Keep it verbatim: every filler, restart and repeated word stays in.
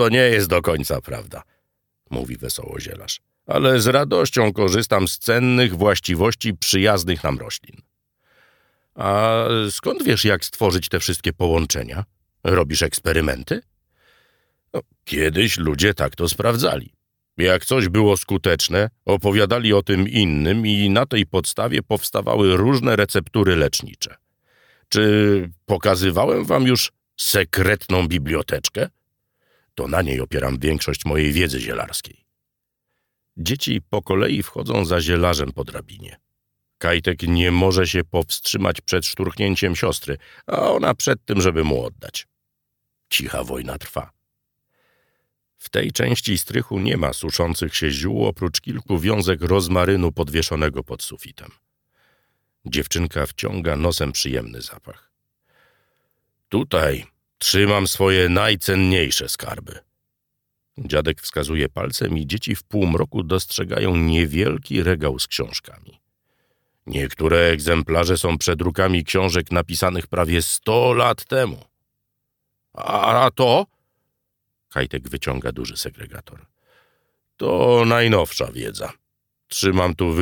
To nie jest do końca prawda, mówi wesoło zielarz, ale z radością korzystam z cennych właściwości przyjaznych nam roślin. A skąd wiesz, jak stworzyć te wszystkie połączenia? Robisz eksperymenty? No, kiedyś ludzie tak to sprawdzali. Jak coś było skuteczne, opowiadali o tym innym i na tej podstawie powstawały różne receptury lecznicze. Czy pokazywałem wam już sekretną biblioteczkę? To na niej opieram większość mojej wiedzy zielarskiej. Dzieci po kolei wchodzą za zielarzem po drabinie. Kajtek nie może się powstrzymać przed szturchnięciem siostry, a ona przed tym, żeby mu oddać. Cicha wojna trwa. W tej części strychu nie ma suszących się ziół, oprócz kilku wiązek rozmarynu podwieszonego pod sufitem. Dziewczynka wciąga nosem przyjemny zapach. Tutaj trzymam swoje najcenniejsze skarby. Dziadek wskazuje palcem i dzieci w półmroku dostrzegają niewielki regał z książkami. Niektóre egzemplarze są przedrukami książek napisanych prawie sto lat temu. A to? Kajtek wyciąga duży segregator. To najnowsza wiedza. Trzymam tu